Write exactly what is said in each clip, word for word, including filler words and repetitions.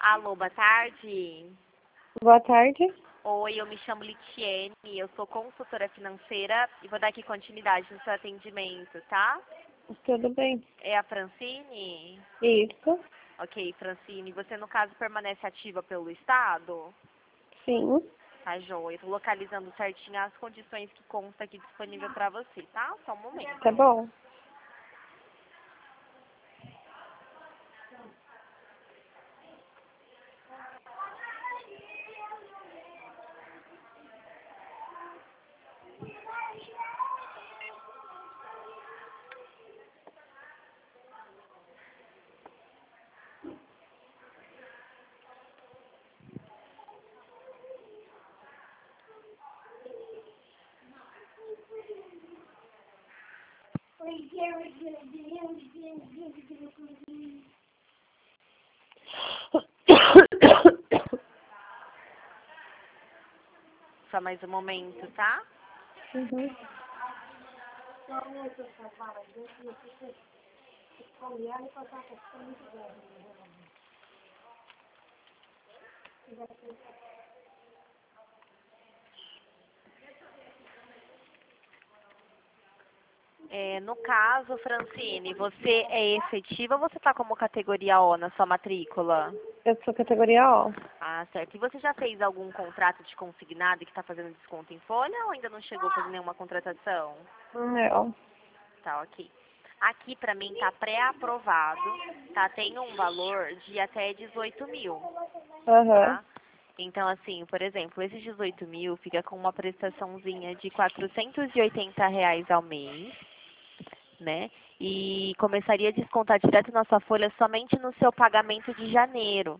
Alô, boa tarde. Boa tarde. Oi, eu me chamo Litiene, eu sou consultora financeira e vou dar aqui continuidade no seu atendimento, tá? Tudo bem? É a Francine? Isso. Ok, Francine, você no caso permanece ativa pelo Estado? Sim. Tá, joia. Eu tô localizando certinho as condições que consta aqui disponível pra você, tá? Só um momento. Tá bom. Só mais um momento, tá? Uhum. É, no caso, Francine, você é efetiva ou você tá como categoria O na sua matrícula? Eu sou categoria O. Ah, certo. E você já fez algum contrato de consignado que está fazendo desconto em folha ou ainda não chegou a fazer nenhuma contratação? Não. Tá, ok. Aqui para mim tá pré-aprovado, tá? Tem um valor de até dezoito mil, Aham. tá? Então, assim, por exemplo, esses dezoito mil fica com uma prestaçãozinha de quatrocentos e oitenta reais ao mês, né? E começaria a descontar direto na sua folha somente no seu pagamento de janeiro,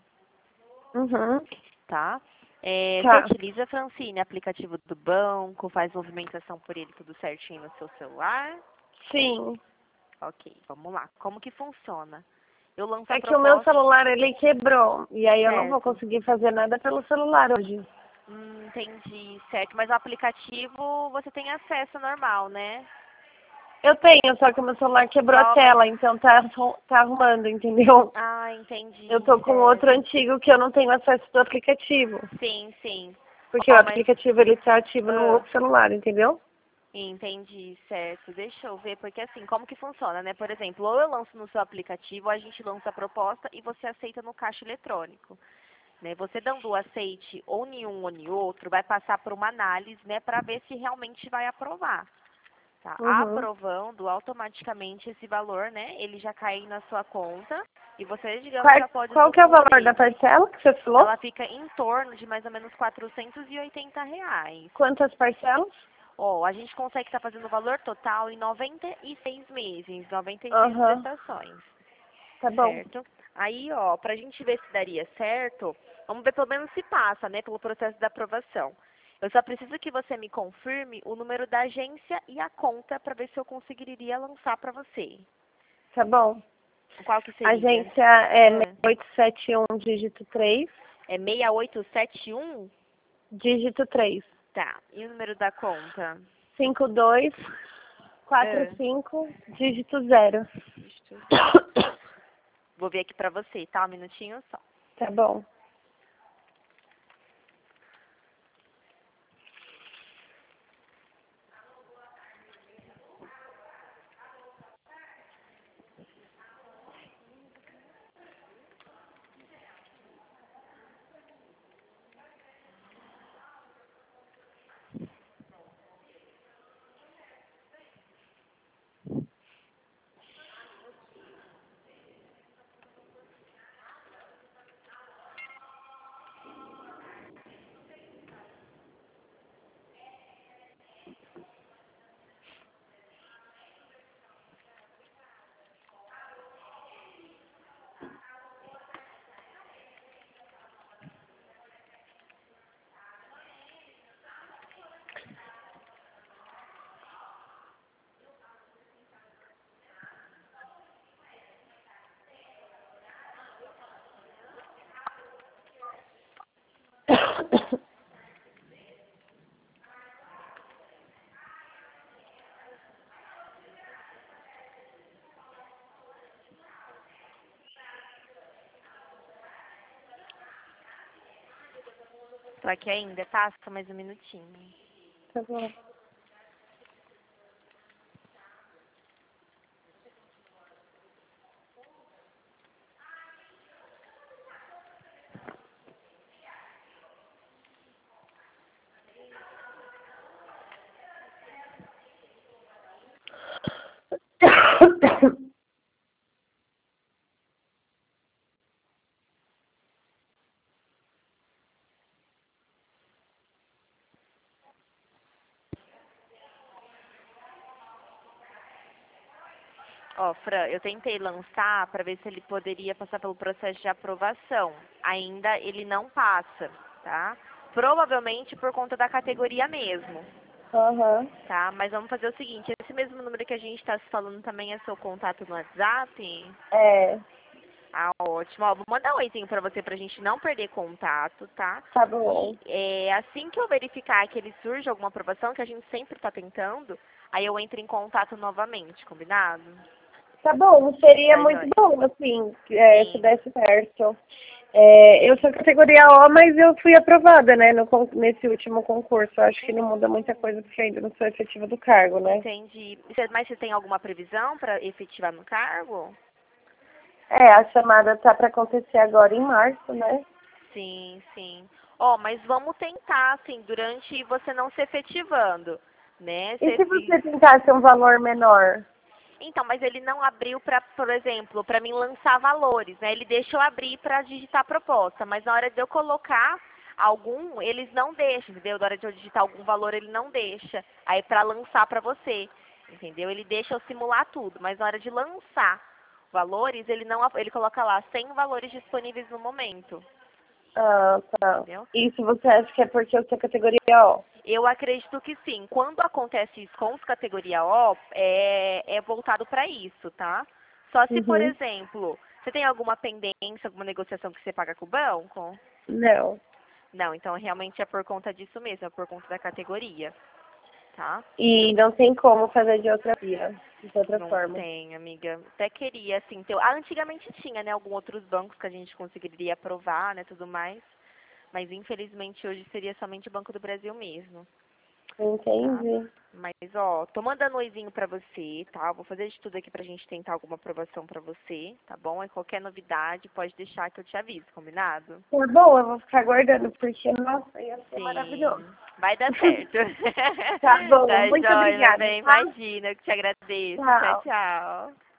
Uhum. tá? É, você Tá. utiliza, Francine, aplicativo do banco, faz movimentação por ele tudo certinho no seu celular? Sim. Ok, vamos lá. Como que funciona? Eu lanço a É que o meu proposta, celular, ele quebrou. E aí eu não vou certo? conseguir fazer nada pelo celular hoje. Hum, entendi, certo. Mas o aplicativo você tem acesso normal, né? Eu tenho, só que o meu celular quebrou a Só, mas... tela, então tá, arru- tá arrumando, entendeu? Ah, Eu entendi, tô com outro certo. antigo que eu não tenho acesso do aplicativo. Sim, sim. Porque o Ó, mas... aplicativo, ele tá ativo no Ah, outro celular, entendeu? entendi, certo. Deixa eu ver, porque assim, como que funciona, né? Por exemplo, ou eu lanço no seu aplicativo, ou a gente lança a proposta e você aceita no caixa eletrônico. Né? Você dando o aceite ou nenhum ou nem outro, vai passar por uma análise, né, para ver se realmente vai aprovar. Tá? Uhum. Aprovando, automaticamente esse valor, né, ele já cai na sua conta e você, digamos, Qual, já pode qual que é o usufruir valor da dele. parcela que você falou? Ela fica em torno de mais ou menos quatrocentos e oitenta reais. Quantas parcelas? Ó, a gente consegue estar fazendo o valor total em noventa e seis meses, noventa e seis Aham. prestações. Tá bom. Certo? Aí, ó, pra gente ver se daria certo, vamos ver pelo menos se passa, né, pelo processo da aprovação. Eu só preciso que você me confirme o número da agência e a conta para ver se eu conseguiria lançar para você. Tá bom. Qual que seria? Agência é Ah, oito sete um, dígito três. é seis oito sete um? Dígito três. Tá. E o número da conta? cinco dois quatro Ah, cinco, dígito zero. isto. Vou ver aqui pra você, tá? Um minutinho só. Tá bom. passou aqui ainda, tá? Só mais um minutinho. Tá bom. Ó, Fran, eu tentei lançar para ver se ele poderia passar pelo processo de aprovação. Ainda ele não passa, tá? Provavelmente por conta da categoria mesmo, Aham. tá? Mas vamos fazer o seguinte, esse mesmo número que a gente está se falando também é seu contato no WhatsApp? É, Ah, ótimo. Ó, vou mandar um oizinho pra você pra gente não perder contato, tá? tá bom. E é, assim que eu verificar que ele surge alguma aprovação, que a gente sempre tá tentando, aí eu entro em contato novamente, combinado? Tá bom, seria Tá, muito joia. bom, assim, é, se Sim. desse certo. É, eu sou categoria O, mas eu fui aprovada, né, no, con- nesse último concurso. Acho que não muda muita coisa, porque ainda não sou efetiva do cargo, né? Entendi. Você- Mas você tem alguma previsão para efetivar no cargo? É, a chamada tá para acontecer agora em março, né? Sim, sim. Ó, mas vamos tentar, assim, durante você não se efetivando, né? E Você se fi- você tentasse um valor menor? Então, mas ele não abriu para, por exemplo, para mim lançar valores, né? Ele deixa eu abrir para digitar a proposta, mas na hora de eu colocar algum, eles não deixam, entendeu? Na hora de eu digitar algum valor, ele não deixa. Aí para lançar para você, entendeu? Ele deixa eu simular tudo, mas na hora de lançar valores, ele não, ele coloca lá cem valores disponíveis no momento, Ah, tá. entendeu? E se você acha que é porque eu sou categoria O? Eu acredito que sim. Quando acontece isso com os categoria O, é, é voltado para isso, tá? Só se, por Uhum. exemplo, você tem alguma pendência, alguma negociação que você paga com o banco? Não. Não, então realmente é por conta disso mesmo, é por conta da categoria, tá? E não tem como fazer de outra via, de outra Não forma. tem, amiga. Até queria, assim, ter... Ah, antigamente tinha, né, alguns outros bancos que a gente conseguiria aprovar, né, tudo mais. Mas infelizmente hoje seria somente o Banco do Brasil mesmo. Tá? Entendi. Mas, ó, tô mandando um oizinho pra você, tá? Vou fazer de tudo aqui pra gente tentar alguma aprovação pra você, tá bom? E qualquer novidade, pode deixar que eu te aviso, combinado? Tá bom, eu vou ficar aguardando, porque, nossa, ia ser maravilhoso. Sim, vai dar certo. Tá bom, Tá muito joia, meu obrigada, bem, tá? imagina, eu que te agradeço. Tchau, Tchau. tchau.